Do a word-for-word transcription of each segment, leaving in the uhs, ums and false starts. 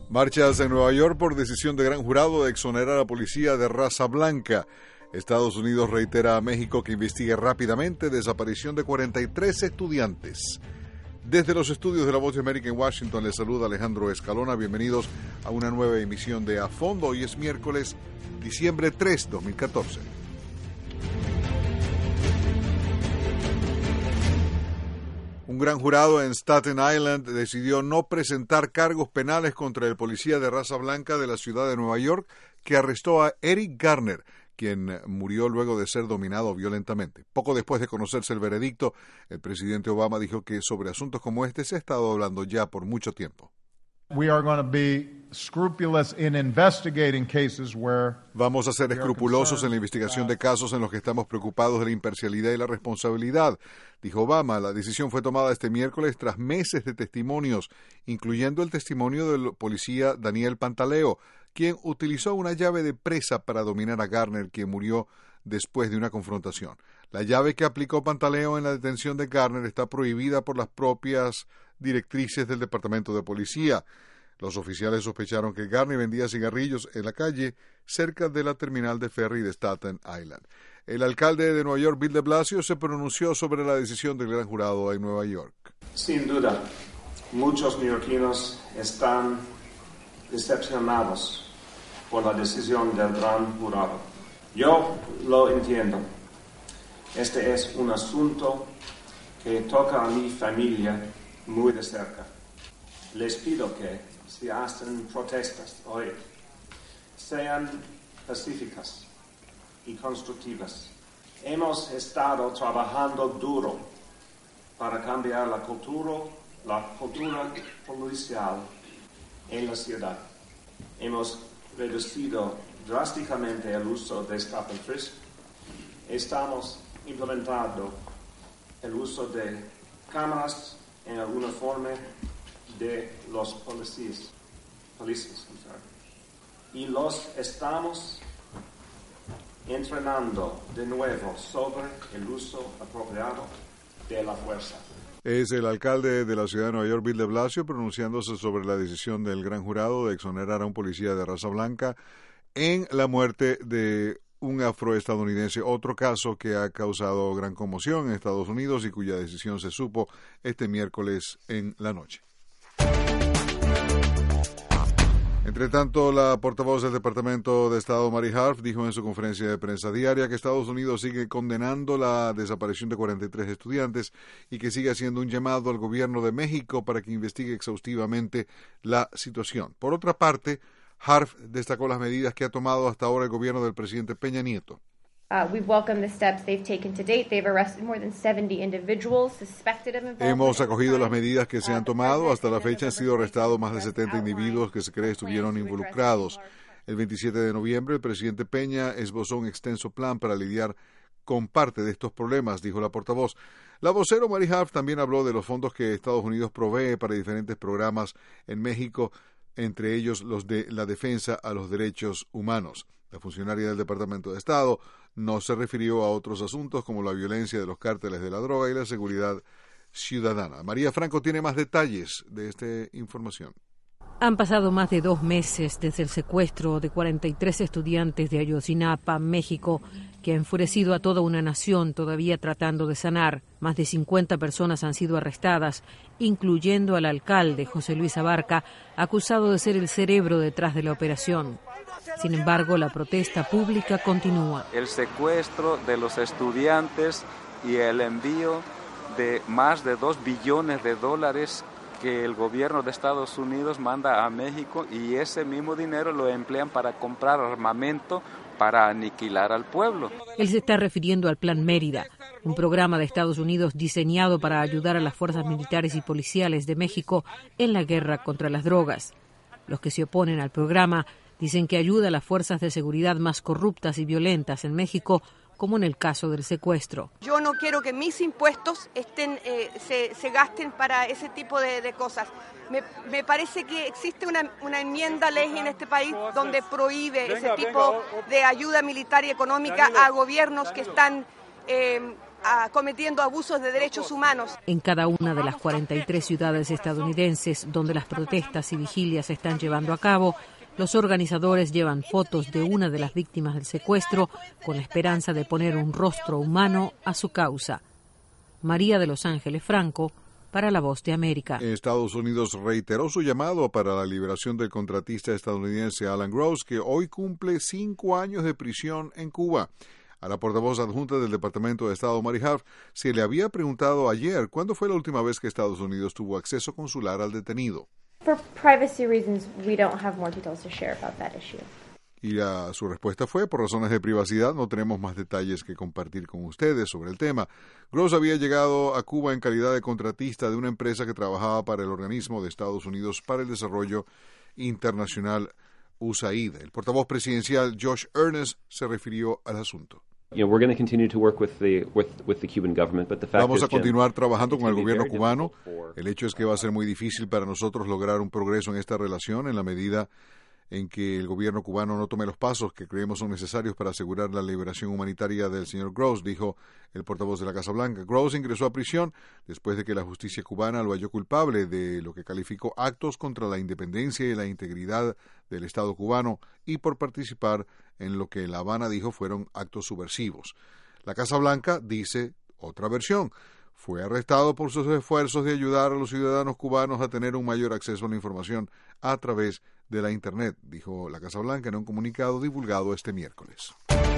Marchas en Nueva York por decisión de gran jurado de exonerar a la policía de raza blanca. Estados Unidos reitera a México que investigue rápidamente desaparición de cuarenta y tres estudiantes. Desde los estudios de La Voz de América en Washington les saluda Alejandro Escalona. Bienvenidos a una nueva emisión de A Fondo. Hoy es miércoles, diciembre tres, dos mil catorce. Un gran jurado en Staten Island decidió no presentar cargos penales contra el policía de raza blanca de la ciudad de Nueva York que arrestó a Eric Garner, quien murió luego de ser dominado violentamente. Poco después de conocerse el veredicto, el presidente Obama dijo que sobre asuntos como este se ha estado hablando ya por mucho tiempo. We are going to be scrupulous in investigating cases where Vamos a ser escrupulosos en la investigación de casos en los que estamos preocupados de la imparcialidad y la responsabilidad, dijo Obama. La decisión fue tomada este miércoles tras meses de testimonios, incluyendo el testimonio del policía Daniel Pantaleo, quien utilizó una llave de presa para dominar a Garner, quien murió después de una confrontación. La llave que aplicó Pantaleo en la detención de Garner está prohibida por las propias directrices del Departamento de Policía. Los oficiales sospecharon que Garner vendía cigarrillos en la calle cerca de la terminal de ferry de Staten Island. El alcalde de Nueva York, Bill de Blasio, se pronunció sobre la decisión del gran jurado en Nueva York. Sin duda, muchos neoyorquinos están decepcionados por la decisión del gran jurado. Yo lo entiendo. Este es un asunto que toca a mi familia muy de cerca. Les pido que, si hacen protestas hoy, sean pacíficas y constructivas. Hemos estado trabajando duro para cambiar la cultura, la cultura policial en la ciudad. Hemos reducido drásticamente el uso de stop and frisk. Estamos implementando el uso de cámaras en el uniforme de los policías, policías y los estamos entrenando de nuevo sobre el uso apropiado de la fuerza. Es el alcalde de la ciudad de Nueva York, Bill de Blasio, pronunciándose sobre la decisión del gran jurado de exonerar a un policía de raza blanca en la muerte de un afroestadounidense, otro caso que ha causado gran conmoción en Estados Unidos y cuya decisión se supo este miércoles en la noche. Entre tanto, la portavoz del Departamento de Estado, Mary Harf, dijo en su conferencia de prensa diaria que Estados Unidos sigue condenando la desaparición de cuarenta y tres estudiantes y que sigue haciendo un llamado al gobierno de México para que investigue exhaustivamente la situación. Por otra parte, Harf destacó las medidas que ha tomado hasta ahora el gobierno del presidente Peña Nieto. Uh, we welcome the steps they've taken to date. They've arrested more than seventy individuals suspected of involvement. Hemos acogido las medidas que se han tomado. Hasta la fecha han sido arrestados más de setenta individuos que se cree estuvieron involucrados. El veintisiete de noviembre, el presidente Peña esbozó un extenso plan para lidiar con parte de estos problemas, dijo la portavoz. La vocero Mary Harf también habló de los fondos que Estados Unidos provee para diferentes programas en México, entre ellos los de la defensa a los derechos humanos. La funcionaria del Departamento de Estado no se refirió a otros asuntos como la violencia de los cárteles de la droga y la seguridad ciudadana. María Franco tiene más detalles de esta información. Han pasado más de dos meses desde el secuestro de cuarenta y tres estudiantes de Ayotzinapa, México, que ha enfurecido a toda una nación todavía tratando de sanar. Más de cincuenta personas han sido arrestadas, incluyendo al alcalde José Luis Abarca, acusado de ser el cerebro detrás de la operación. Sin embargo, la protesta pública continúa. El secuestro de los estudiantes y el envío de más de dos billones de dólares que el gobierno de Estados Unidos manda a México, y ese mismo dinero lo emplean para comprar armamento para aniquilar al pueblo. Él se está refiriendo al Plan Mérida, un programa de Estados Unidos diseñado para ayudar a las fuerzas militares y policiales de México en la guerra contra las drogas. Los que se oponen al programa dicen que ayuda a las fuerzas de seguridad más corruptas y violentas en México, como en el caso del secuestro. Yo no quiero que mis impuestos estén, eh, se, se gasten para ese tipo de, de cosas. Me, me parece que existe una, una enmienda ley en este país donde prohíbe ese tipo de ayuda militar y económica a gobiernos que están eh, a, cometiendo abusos de derechos humanos. En cada una de las cuarenta y tres ciudades estadounidenses donde las protestas y vigilias se están llevando a cabo, los organizadores llevan fotos de una de las víctimas del secuestro con la esperanza de poner un rostro humano a su causa. María de Los Ángeles Franco, para La Voz de América. Estados Unidos reiteró su llamado para la liberación del contratista estadounidense Alan Gross, que hoy cumple cinco años de prisión en Cuba. A la portavoz adjunta del Departamento de Estado, Mary Harf, se le había preguntado ayer cuándo fue la última vez que Estados Unidos tuvo acceso consular al detenido. For privacy reasons, we don't have more details to share about that issue. Y la, su respuesta fue, por razones de privacidad, no tenemos más detalles que compartir con ustedes sobre el tema. Gross había llegado a Cuba en calidad de contratista de una empresa que trabajaba para el Organismo de Estados Unidos para el Desarrollo Internacional, U S A I D. El portavoz presidencial Josh Earnest se refirió al asunto. Vamos a continuar trabajando con el gobierno cubano. El hecho es que va a ser muy difícil para nosotros lograr un progreso en esta relación en la medida en que el gobierno cubano no tome los pasos que creemos son necesarios para asegurar la liberación humanitaria del señor Gross, dijo el portavoz de la Casa Blanca. Gross ingresó a prisión después de que la justicia cubana lo halló culpable de lo que calificó actos contra la independencia y la integridad del Estado cubano y por participar en lo que La Habana dijo fueron actos subversivos. La Casa Blanca dice otra versión. Fue arrestado por sus esfuerzos de ayudar a los ciudadanos cubanos a tener un mayor acceso a la información a través de la Internet, dijo la Casa Blanca en un comunicado divulgado este miércoles.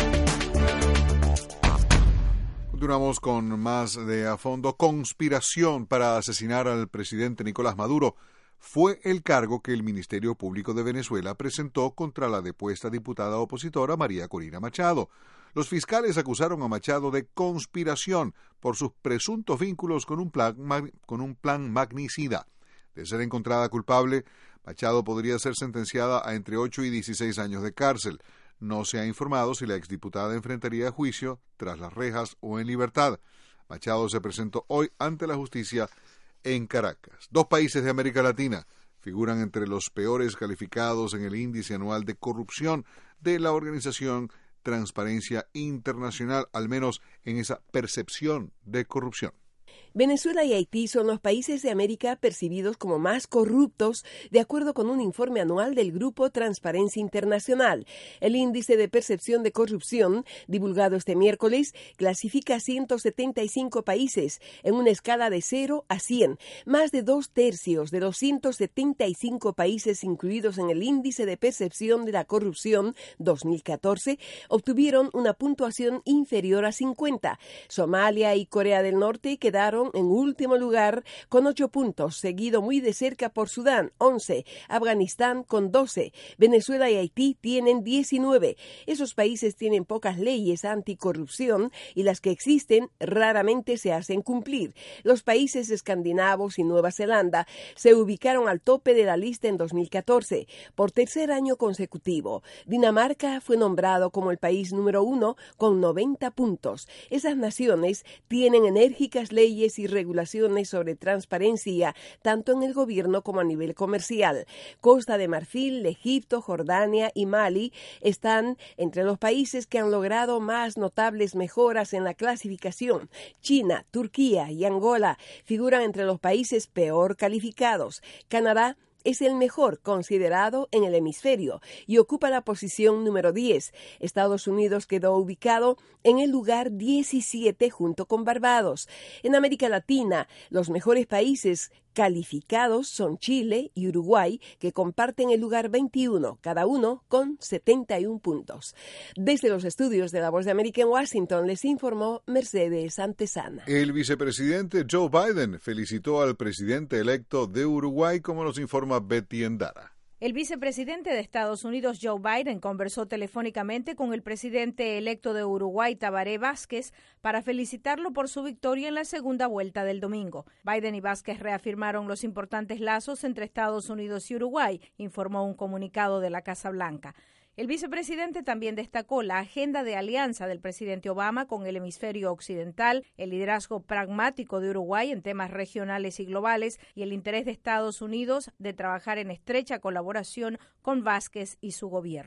Continuamos con más de A Fondo. Conspiración para asesinar al presidente Nicolás Maduro fue el cargo que el Ministerio Público de Venezuela presentó contra la depuesta diputada opositora María Corina Machado. Los fiscales acusaron a Machado de conspiración por sus presuntos vínculos con un plan, con un plan magnicida. De ser encontrada culpable, Machado podría ser sentenciada a entre ocho y dieciséis años de cárcel. No se ha informado si la exdiputada enfrentaría juicio tras las rejas o en libertad. Machado se presentó hoy ante la justicia en Caracas. Dos países de América Latina figuran entre los peores calificados en el índice anual de corrupción de la organización Transparencia Internacional, al menos en esa percepción de corrupción. Venezuela y Haití son los países de América percibidos como más corruptos, de acuerdo con un informe anual del Grupo Transparencia Internacional. El índice de percepción de corrupción, divulgado este miércoles, clasifica a ciento setenta y cinco países en una escala de cero a cien. Más de dos tercios de los ciento setenta y cinco países incluidos en el índice de percepción de la corrupción dos mil catorce obtuvieron una puntuación inferior a cincuenta. Somalia y Corea del Norte quedaron en último lugar con ocho puntos, seguido muy de cerca por Sudán, once, Afganistán con doce, Venezuela y Haití tienen diecinueve. Esos países tienen pocas leyes anticorrupción y las que existen raramente se hacen cumplir. Los países escandinavos y Nueva Zelanda se ubicaron al tope de la lista en dos mil catorce. Por tercer año consecutivo, Dinamarca fue nombrado como el país número uno con noventa puntos. Esas naciones tienen enérgicas leyes y regulaciones sobre transparencia, tanto en el gobierno como a nivel comercial. Costa de Marfil, Egipto, Jordania y Mali están entre los países que han logrado más notables mejoras en la clasificación. China, Turquía y Angola figuran entre los países peor calificados. Canadá es el mejor considerado en el hemisferio y ocupa la posición número diez. Estados Unidos quedó ubicado en el lugar diecisiete junto con Barbados. En América Latina, los mejores países calificados son Chile y Uruguay, que comparten el lugar veintiuno, cada uno con setenta y un puntos. Desde los estudios de La Voz de América en Washington, les informó Mercedes Antesana. El vicepresidente Joe Biden felicitó al presidente electo de Uruguay, como nos informa Betty Endara. El vicepresidente de Estados Unidos, Joe Biden, conversó telefónicamente con el presidente electo de Uruguay, Tabaré Vázquez, para felicitarlo por su victoria en la segunda vuelta del domingo. Biden y Vázquez reafirmaron los importantes lazos entre Estados Unidos y Uruguay, informó un comunicado de la Casa Blanca. El vicepresidente también destacó la agenda de alianza del presidente Obama con el hemisferio occidental, el liderazgo pragmático de Uruguay en temas regionales y globales y el interés de Estados Unidos de trabajar en estrecha colaboración con Vázquez y su gobierno.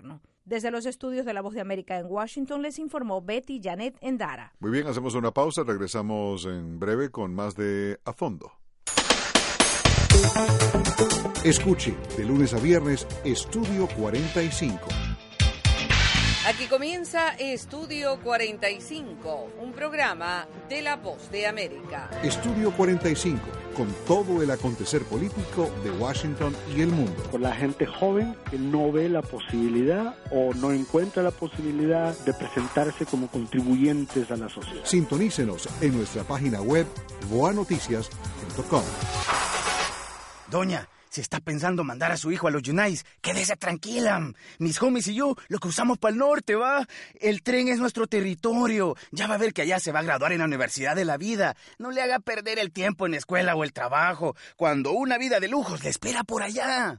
Desde los estudios de La Voz de América en Washington les informó Betty Janet Endara. Muy bien, hacemos una pausa, regresamos en breve con más de A Fondo. Escuche de lunes a viernes Estudio cuarenta y cinco. Aquí comienza Estudio cuarenta y cinco, un programa de La Voz de América. Estudio cuarenta y cinco, con todo el acontecer político de Washington y el mundo. Con la gente joven que no ve la posibilidad o no encuentra la posibilidad de presentarse como contribuyentes a la sociedad. Sintonícenos en nuestra página web voa noticias punto com. Doña, si está pensando mandar a su hijo a los Yunais, quédese tranquila. Mis homies y yo lo cruzamos para el norte, ¿va? El tren es nuestro territorio. Ya va a ver que allá se va a graduar en la Universidad de la Vida. No le haga perder el tiempo en la escuela o el trabajo, cuando una vida de lujos le espera por allá.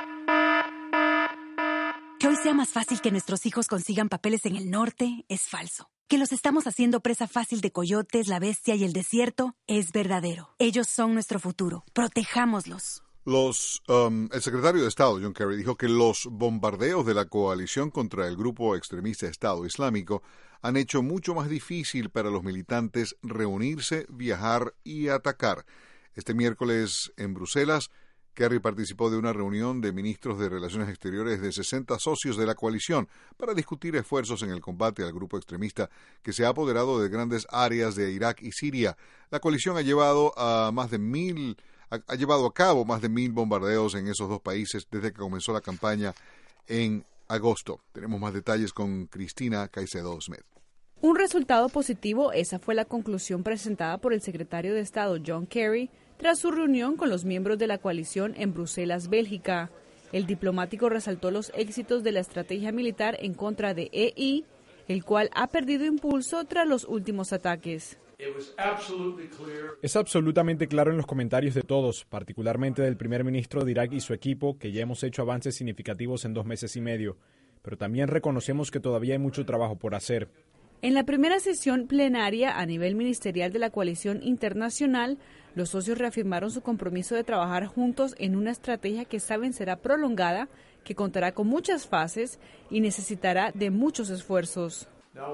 Que hoy sea más fácil que nuestros hijos consigan papeles en el norte es falso. Que los estamos haciendo presa fácil de coyotes, la bestia y el desierto es verdadero. Ellos son nuestro futuro. Protejámoslos. Los, um, el secretario de Estado, John Kerry, dijo que los bombardeos de la coalición contra el grupo extremista Estado Islámico han hecho mucho más difícil para los militantes reunirse, viajar y atacar. Este miércoles en Bruselas, Kerry participó de una reunión de ministros de Relaciones Exteriores de sesenta socios de la coalición para discutir esfuerzos en el combate al grupo extremista que se ha apoderado de grandes áreas de Irak y Siria. La coalición ha llevado a más de mil... ha llevado a cabo más de mil bombardeos en esos dos países desde que comenzó la campaña en agosto. Tenemos más detalles con Cristina Caicedo Smith. Un resultado positivo, esa fue la conclusión presentada por el secretario de Estado John Kerry tras su reunión con los miembros de la coalición en Bruselas, Bélgica. El diplomático resaltó los éxitos de la estrategia militar en contra de E I, el cual ha perdido impulso tras los últimos ataques. Es absolutamente claro en los comentarios de todos, particularmente del primer ministro de Irak y su equipo, que ya hemos hecho avances significativos en dos meses y medio, pero también reconocemos que todavía hay mucho trabajo por hacer. En la primera sesión plenaria a nivel ministerial de la coalición internacional, los socios reafirmaron su compromiso de trabajar juntos en una estrategia que saben será prolongada, que contará con muchas fases y necesitará de muchos esfuerzos.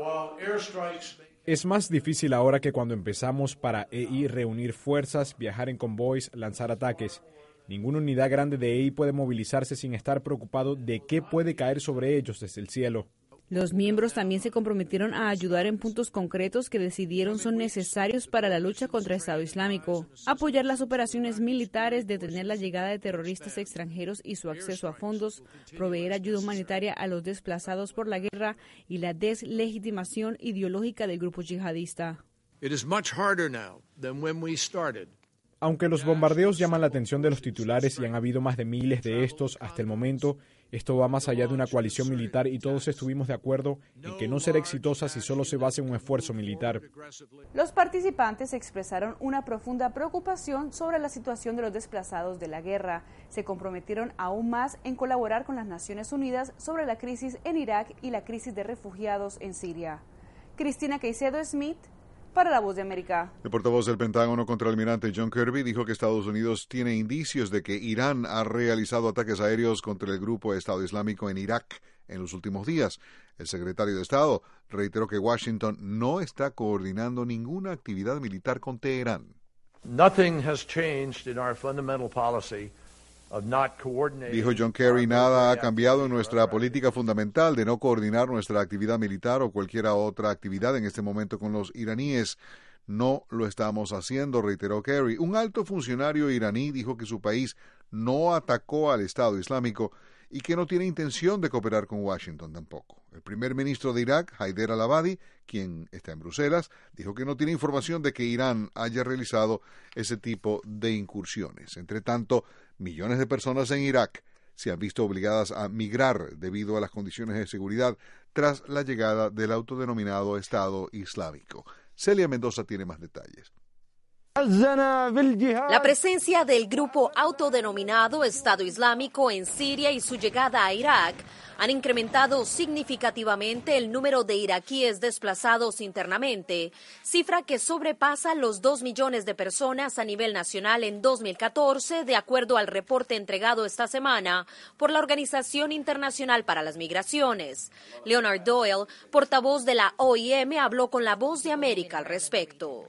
Es más difícil ahora que cuando empezamos para E I reunir fuerzas, viajar en convoys, lanzar ataques. Ninguna unidad grande de E I puede movilizarse sin estar preocupado de qué puede caer sobre ellos desde el cielo. Los miembros también se comprometieron a ayudar en puntos concretos que decidieron son necesarios para la lucha contra el Estado Islámico, apoyar las operaciones militares, detener la llegada de terroristas extranjeros y su acceso a fondos, proveer ayuda humanitaria a los desplazados por la guerra y la deslegitimación ideológica del grupo yihadista. Aunque los bombardeos llaman la atención de los titulares y han habido más de miles de estos hasta el momento, esto va más allá de una coalición militar y todos estuvimos de acuerdo en que no será exitosa si solo se basa en un esfuerzo militar. Los participantes expresaron una profunda preocupación sobre la situación de los desplazados de la guerra. Se comprometieron aún más en colaborar con las Naciones Unidas sobre la crisis en Irak y la crisis de refugiados en Siria. Cristina Caicedo Smith, para La Voz de América. El portavoz del Pentágono, contraalmirante John Kirby, dijo que Estados Unidos tiene indicios de que Irán ha realizado ataques aéreos contra el grupo Estado Islámico en Irak en los últimos días. El secretario de Estado reiteró que Washington no está coordinando ninguna actividad militar con Teherán. Nothing has changed in our fundamental policy. Dijo John Kerry, nada ha cambiado en nuestra política fundamental de no coordinar nuestra actividad militar o cualquier otra actividad en este momento con los iraníes. No lo estamos haciendo, reiteró Kerry. Un alto funcionario iraní dijo que su país no atacó al Estado Islámico y que no tiene intención de cooperar con Washington tampoco. El primer ministro de Irak, Haider al-Abadi, quien está en Bruselas, dijo que no tiene información de que Irán haya realizado ese tipo de incursiones. Entre tanto, millones de personas en Irak se han visto obligadas a migrar debido a las condiciones de seguridad tras la llegada del autodenominado Estado Islámico. Celia Mendoza tiene más detalles. La presencia del grupo autodenominado Estado Islámico en Siria y su llegada a Irak han incrementado significativamente el número de iraquíes desplazados internamente, cifra que sobrepasa los dos millones de personas a nivel nacional en dos mil catorce, de acuerdo al reporte entregado esta semana por la Organización Internacional para las Migraciones. Leonard Doyle, portavoz de la O I M, habló con La Voz de América al respecto.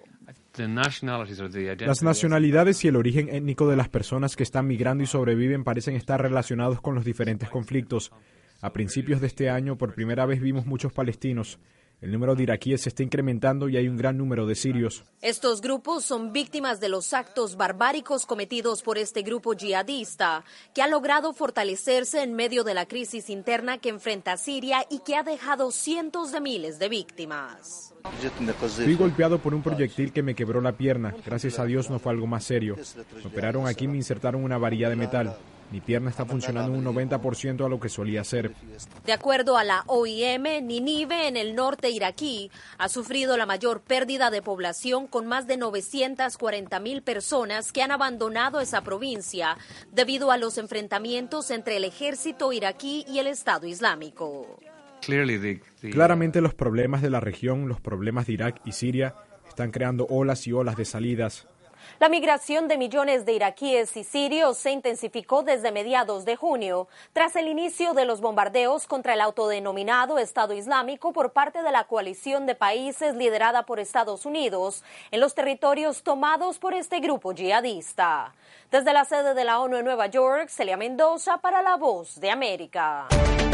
Las nacionalidades y el origen étnico de las personas que están migrando y sobreviven parecen estar relacionados con los diferentes conflictos. A principios de este año, por primera vez vimos muchos palestinos. El número de iraquíes se está incrementando y hay un gran número de sirios. Estos grupos son víctimas de los actos barbáricos cometidos por este grupo yihadista, que ha logrado fortalecerse en medio de la crisis interna que enfrenta Siria y que ha dejado cientos de miles de víctimas. Fui golpeado por un proyectil que me quebró la pierna. Gracias a Dios no fue algo más serio. Me operaron aquí y me insertaron una varilla de metal. Mi pierna está funcionando un noventa por ciento a lo que solía ser. De acuerdo a la O I M, Nínive, en el norte iraquí, ha sufrido la mayor pérdida de población, con más de novecientas cuarenta mil personas que han abandonado esa provincia debido a los enfrentamientos entre el ejército iraquí y el Estado Islámico. Claramente los problemas de la región, los problemas de Irak y Siria, están creando olas y olas de salidas. La migración de millones de iraquíes y sirios se intensificó desde mediados de junio, tras el inicio de los bombardeos contra el autodenominado Estado Islámico por parte de la coalición de países liderada por Estados Unidos en los territorios tomados por este grupo yihadista. Desde la sede de la ONU en Nueva York, Celia Mendoza para La Voz de América.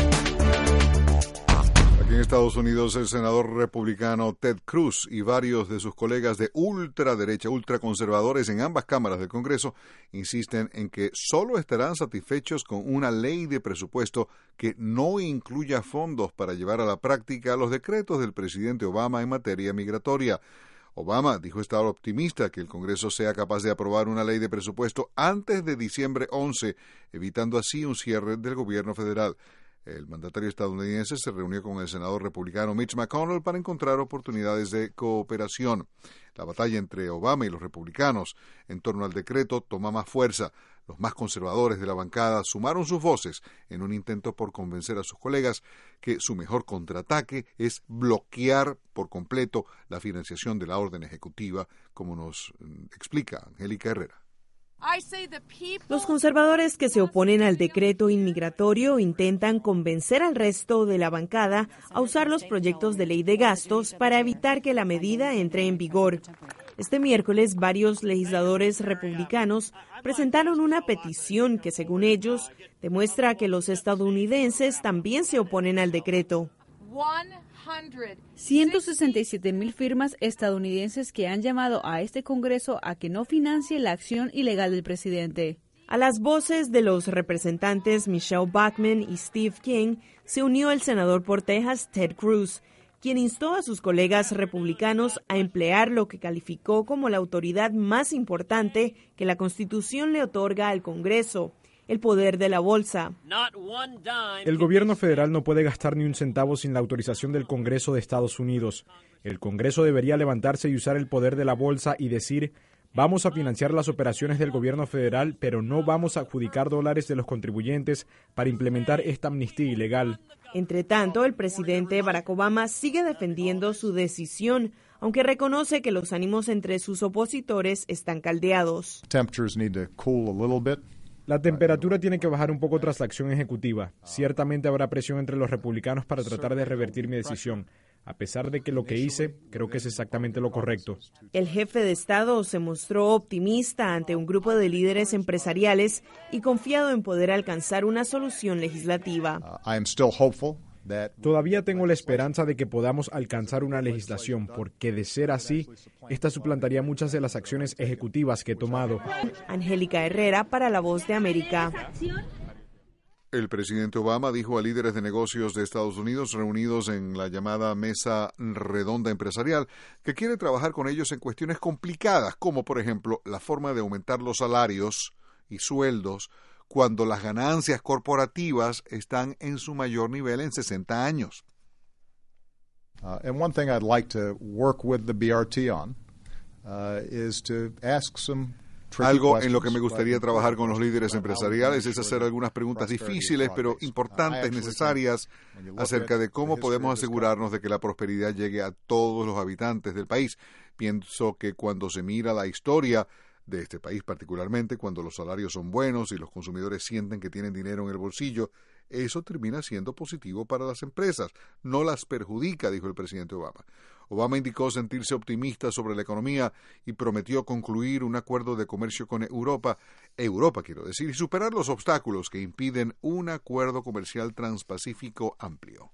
Aquí en Estados Unidos, el senador republicano Ted Cruz y varios de sus colegas de ultraderecha, ultraconservadores en ambas cámaras del Congreso insisten en que solo estarán satisfechos con una ley de presupuesto que no incluya fondos para llevar a la práctica los decretos del presidente Obama en materia migratoria. Obama dijo estar optimista que el Congreso sea capaz de aprobar una ley de presupuesto antes de diciembre once, evitando así un cierre del gobierno federal. El mandatario estadounidense se reunió con el senador republicano Mitch McConnell para encontrar oportunidades de cooperación. La batalla entre Obama y los republicanos en torno al decreto toma más fuerza. Los más conservadores de la bancada sumaron sus voces en un intento por convencer a sus colegas que su mejor contraataque es bloquear por completo la financiación de la orden ejecutiva, como nos explica Angélica Herrera. Los conservadores que se oponen al decreto inmigratorio intentan convencer al resto de la bancada a usar los proyectos de ley de gastos para evitar que la medida entre en vigor. Este miércoles, varios legisladores republicanos presentaron una petición que, según ellos, demuestra que los estadounidenses también se oponen al decreto. ciento sesenta y siete mil firmas estadounidenses que han llamado a este Congreso a que no financie la acción ilegal del presidente. A las voces de los representantes Michelle Bachmann y Steve King se unió el senador por Texas Ted Cruz, quien instó a sus colegas republicanos a emplear lo que calificó como la autoridad más importante que la Constitución le otorga al Congreso: el poder de la bolsa. El gobierno federal no puede gastar ni un centavo sin la autorización del Congreso de Estados Unidos. El Congreso debería levantarse y usar el poder de la bolsa y decir: vamos a financiar las operaciones del gobierno federal, pero no vamos a adjudicar dólares de los contribuyentes para implementar esta amnistía ilegal. Entre tanto, el presidente Barack Obama sigue defendiendo su decisión, aunque reconoce que los ánimos entre sus opositores están caldeados. La temperatura tiene que bajar un poco tras la acción ejecutiva. Ciertamente habrá presión entre los republicanos para tratar de revertir mi decisión. A pesar de que lo que hice, creo que es exactamente lo correcto. El jefe de Estado se mostró optimista ante un grupo de líderes empresariales y confiado en poder alcanzar una solución legislativa. Todavía tengo la esperanza de que podamos alcanzar una legislación, porque de ser así, esta suplantaría muchas de las acciones ejecutivas que he tomado. Angélica Herrera para La Voz de América. El presidente Obama dijo a líderes de negocios de Estados Unidos reunidos en la llamada Mesa Redonda Empresarial que quiere trabajar con ellos en cuestiones complicadas, como por ejemplo la forma de aumentar los salarios y sueldos cuando las ganancias corporativas están en su mayor nivel en sesenta años. Uh, and one thing I'd like to work with the B R T on uh, is to ask some Algo en lo que me gustaría trabajar con los líderes empresariales es hacer algunas preguntas difíciles, pero importantes, necesarias, acerca de cómo podemos asegurarnos de que la prosperidad llegue a todos los habitantes del país. Pienso que cuando se mira la historia de este país, particularmente cuando los salarios son buenos y los consumidores sienten que tienen dinero en el bolsillo, eso termina siendo positivo para las empresas, no las perjudica, dijo el presidente Obama. Obama indicó sentirse optimista sobre la economía y prometió concluir un acuerdo de comercio con Europa, Europa quiero decir, y superar los obstáculos que impiden un acuerdo comercial transpacífico amplio.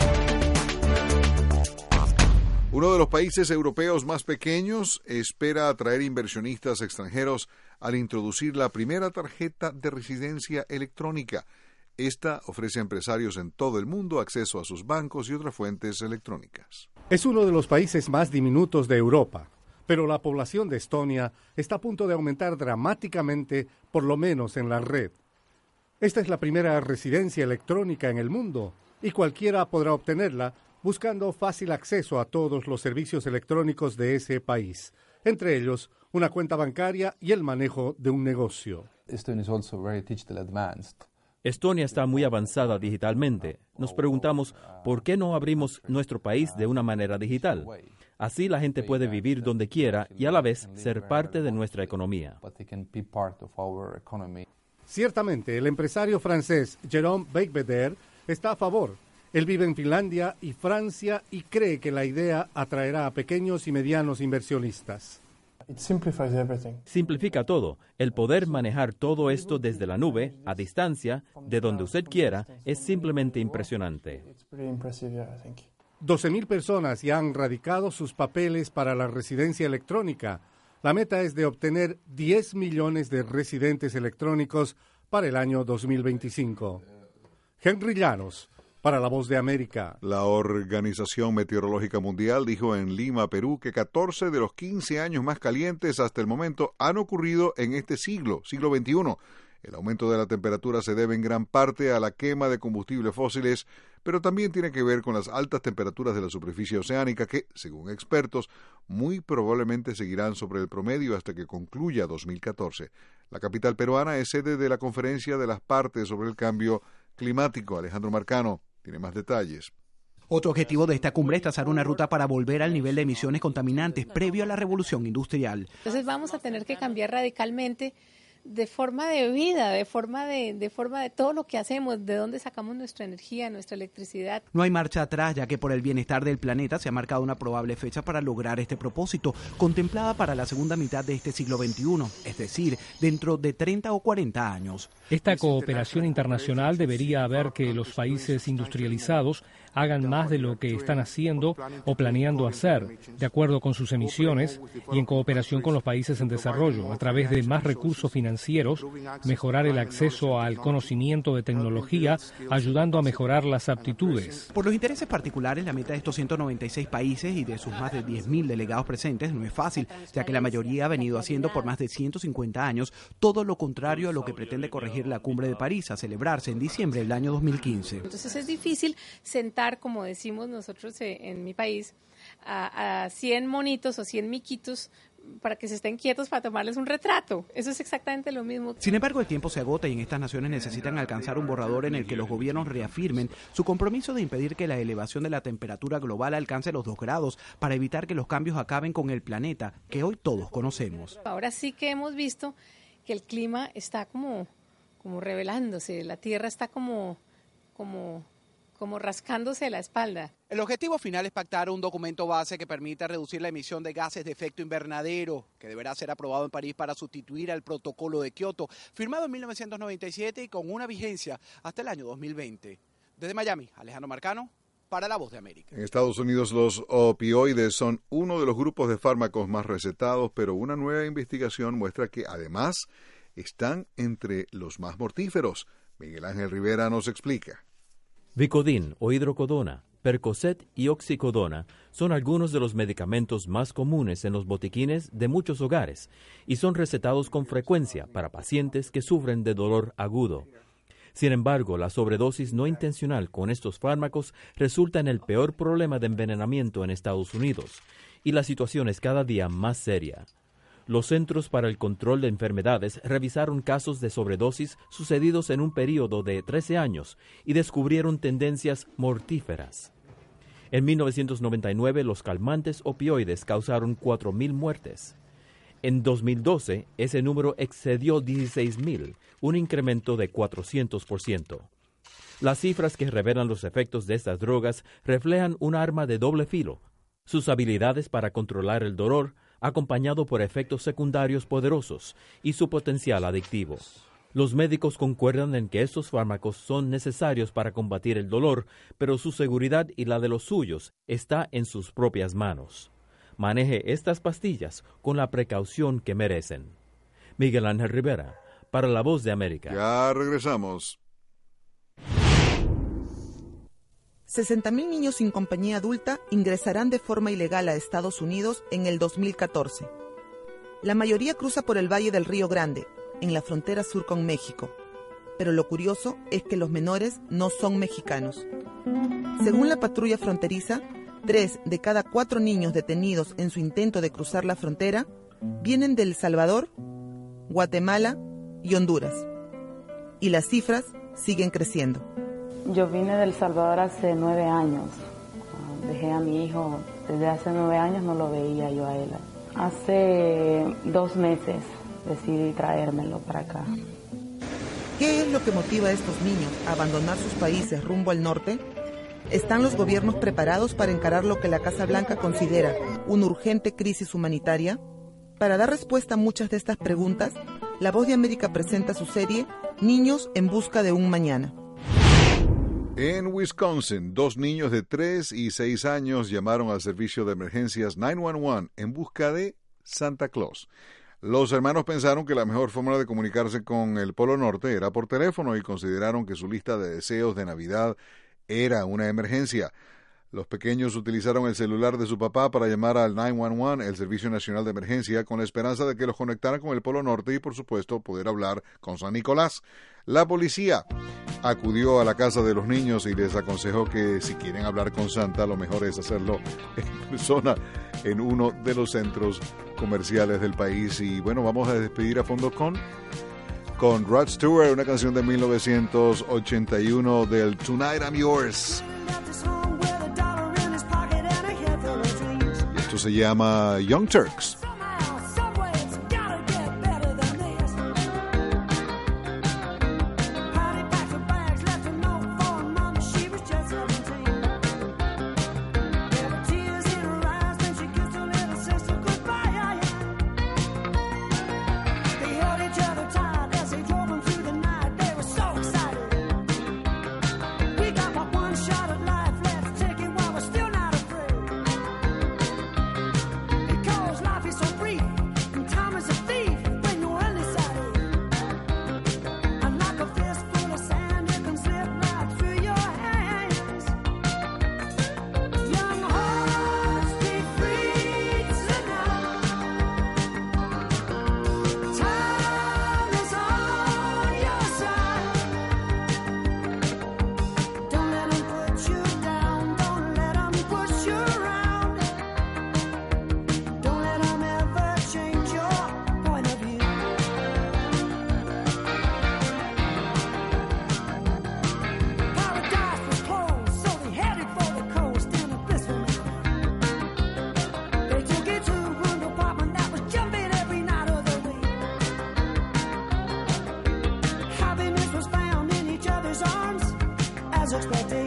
Uno de los países europeos más pequeños espera atraer inversionistas extranjeros al introducir la primera tarjeta de residencia electrónica. Esta ofrece a empresarios en todo el mundo acceso a sus bancos y otras fuentes electrónicas. Es uno de los países más diminutos de Europa, pero la población de Estonia está a punto de aumentar dramáticamente, por lo menos en la red. Esta es la primera residencia electrónica en el mundo y cualquiera podrá obtenerla buscando fácil acceso a todos los servicios electrónicos de ese país, entre ellos una cuenta bancaria y el manejo de un negocio. Estonia is also very digital advanced. Estonia está muy avanzada digitalmente. Nos preguntamos, ¿por qué no abrimos nuestro país de una manera digital? Así la gente puede vivir donde quiera y a la vez ser parte de nuestra economía. Ciertamente, el empresario francés Jérôme Becbeder está a favor. Él vive en Finlandia y Francia y cree que la idea atraerá a pequeños y medianos inversionistas. Simplifica todo. El poder manejar todo esto desde la nube, a distancia, de donde usted quiera, es simplemente impresionante. doce mil personas ya han radicado sus papeles para la residencia electrónica. La meta es de obtener diez millones de residentes electrónicos para el año dos mil veinticinco. Henry Llanos, para La Voz de América. La Organización Meteorológica Mundial dijo en Lima, Perú, que catorce de los quince años más calientes hasta el momento han ocurrido en este siglo, siglo veintiuno. El aumento de la temperatura se debe en gran parte a la quema de combustibles fósiles, pero también tiene que ver con las altas temperaturas de la superficie oceánica que, según expertos, muy probablemente seguirán sobre el promedio hasta que concluya dos mil catorce. La capital peruana es sede de la Conferencia de las Partes sobre el Cambio Climático. Alejandro Marcano tiene más detalles. Otro objetivo de esta cumbre es trazar una ruta para volver al nivel de emisiones contaminantes previo a la revolución industrial. Entonces vamos a tener que cambiar radicalmente de forma de vida, de forma de, de forma de todo lo que hacemos, de dónde sacamos nuestra energía, nuestra electricidad. No hay marcha atrás, ya que por el bienestar del planeta se ha marcado una probable fecha para lograr este propósito, contemplada para la segunda mitad de este siglo veintiuno, es decir, dentro de treinta o cuarenta años. Esta cooperación internacional debería hacer que los países industrializados hagan más de lo que están haciendo o planeando hacer, de acuerdo con sus emisiones y en cooperación con los países en desarrollo, a través de más recursos financieros, mejorar el acceso al conocimiento de tecnología, ayudando a mejorar las aptitudes. Por los intereses particulares, la meta de estos ciento noventa y seis países y de sus más de diez mil delegados presentes no es fácil, ya que la mayoría ha venido haciendo por más de ciento cincuenta años todo lo contrario a lo que pretende corregir la Cumbre de París, a celebrarse en diciembre del año dos mil quince. Entonces es difícil sentar, como decimos nosotros en mi país, a, a cien monitos o cien miquitos para que se estén quietos para tomarles un retrato. Eso es exactamente lo mismo. Sin embargo, el tiempo se agota y en estas naciones necesitan alcanzar un borrador en el que los gobiernos reafirmen su compromiso de impedir que la elevación de la temperatura global alcance los dos grados para evitar que los cambios acaben con el planeta que hoy todos conocemos. Ahora sí que hemos visto que el clima está como, como revelándose, la Tierra está como, como, como rascándose la espalda. El objetivo final es pactar un documento base que permita reducir la emisión de gases de efecto invernadero, que deberá ser aprobado en París para sustituir al Protocolo de Kioto, firmado en mil novecientos noventa y siete y con una vigencia hasta el año dos mil veinte. Desde Miami, Alejandro Marcano, para La Voz de América. En Estados Unidos los opioides son uno de los grupos de fármacos más recetados, pero una nueva investigación muestra que además están entre los más mortíferos. Miguel Ángel Rivera nos explica. Vicodin o hidrocodona, Percocet y oxicodona son algunos de los medicamentos más comunes en los botiquines de muchos hogares y son recetados con frecuencia para pacientes que sufren de dolor agudo. Sin embargo, la sobredosis no intencional con estos fármacos resulta en el peor problema de envenenamiento en Estados Unidos y la situación es cada día más seria. Los Centros para el Control de Enfermedades revisaron casos de sobredosis sucedidos en un periodo de trece años y descubrieron tendencias mortíferas. En mil novecientos noventa y nueve, los calmantes opioides causaron cuatro mil muertes. En dos mil doce, ese número excedió dieciséis mil, un incremento de cuatrocientos por ciento. Las cifras que revelan los efectos de estas drogas reflejan un arma de doble filo, sus habilidades para controlar el dolor, acompañado por efectos secundarios poderosos, y su potencial adictivo. Los médicos concuerdan en que estos fármacos son necesarios para combatir el dolor, pero su seguridad y la de los suyos está en sus propias manos. Maneje estas pastillas con la precaución que merecen. Miguel Ángel Rivera, para La Voz de América. Ya regresamos. sesenta mil niños sin compañía adulta ingresarán de forma ilegal a Estados Unidos en el dos mil catorce. La mayoría cruza por el Valle del Río Grande, en la frontera sur con México. Pero lo curioso es que los menores no son mexicanos. Según la patrulla fronteriza, tres de cada cuatro niños detenidos en su intento de cruzar la frontera vienen de El Salvador, Guatemala y Honduras. Y las cifras siguen creciendo. Yo vine de El Salvador hace nueve años. Dejé a mi hijo desde hace nueve años, no lo veía yo a él. Hace dos meses decidí traérmelo para acá. ¿Qué es lo que motiva a estos niños a abandonar sus países rumbo al norte? ¿Están los gobiernos preparados para encarar lo que la Casa Blanca considera una urgente crisis humanitaria? Para dar respuesta a muchas de estas preguntas, La Voz de América presenta su serie Niños en busca de un mañana. En Wisconsin, dos niños de tres y seis años llamaron al servicio de emergencias nueve uno uno en busca de Santa Claus. Los hermanos pensaron que la mejor forma de comunicarse con el Polo Norte era por teléfono y consideraron que su lista de deseos de Navidad era una emergencia. Los pequeños utilizaron el celular de su papá para llamar al nueve uno uno, el Servicio Nacional de Emergencia, con la esperanza de que los conectaran con el Polo Norte y, por supuesto, poder hablar con San Nicolás. La policía acudió a la casa de los niños y les aconsejó que si quieren hablar con Santa, lo mejor es hacerlo en persona en uno de los centros comerciales del país. Y bueno, vamos a despedir a fondo con, con Rod Stewart, una canción de mil novecientos ochenta y uno del Tonight I'm Yours. Esto se llama Young Turks. Expected